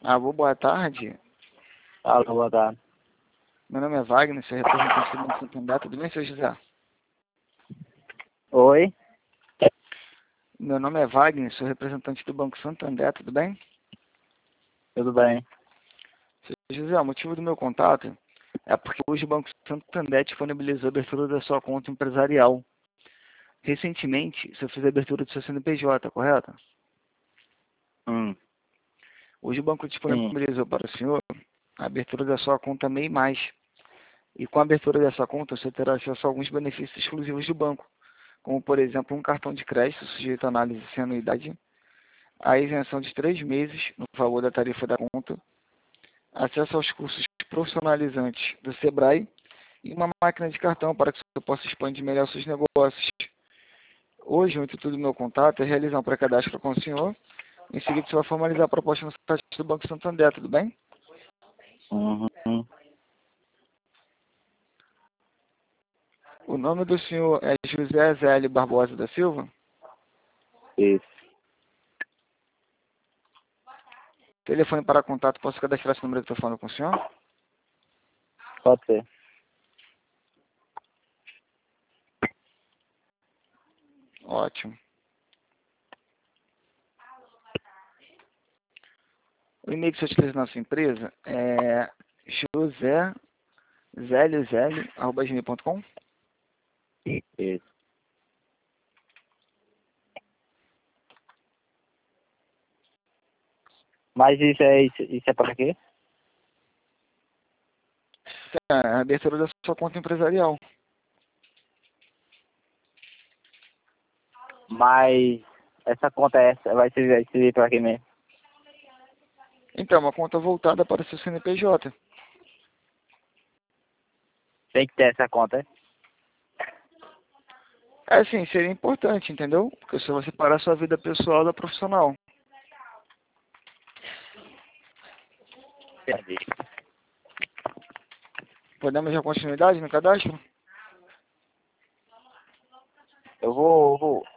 Alô, boa tarde. Alô, boa tarde. Meu nome é Wagner, sou representante do Banco Santander. Tudo bem, senhor José? Oi? Meu nome é Wagner, sou representante do Banco Santander. Tudo bem? Tudo bem? Senhor José, o motivo do meu contato é porque hoje o Banco Santander disponibilizou a abertura da sua conta empresarial. Recentemente, você fez a abertura do seu CNPJ, correto? Hoje o banco Sim. disponibilizou para o senhor a abertura da sua conta MEI+. E com a abertura dessa conta, você terá acesso a alguns benefícios exclusivos do banco, como, por exemplo, um cartão de crédito sujeito à análise sem anuidade, a isenção de 3 meses no valor da tarifa da conta, acesso aos cursos profissionalizantes do Sebrae e uma máquina de cartão para que você possa expandir melhor seus negócios. Hoje, o intuito do meu contato é realizar um pré-cadastro com o senhor. Em seguida, você vai formalizar a proposta no site do Banco Santander, tudo bem? Uhum. O nome do senhor é José Zélio Barbosa da Silva. Isso. Telefone para contato, posso cadastrar esse número que estou falando com o senhor? Pode ser. Ótimo. O e-mail que você utiliza na sua empresa é josé.zelio@gmail.com. Isso. Mas isso é para quê? É a abertura da sua conta empresarial. Mas essa conta vai servir para quê mesmo? Então, uma conta voltada para o seu CNPJ. Tem que ter essa conta, é? É assim, seria importante, entendeu? Porque você vai separar sua vida pessoal da profissional. Entendi. Podemos dar continuidade no cadastro? Eu vou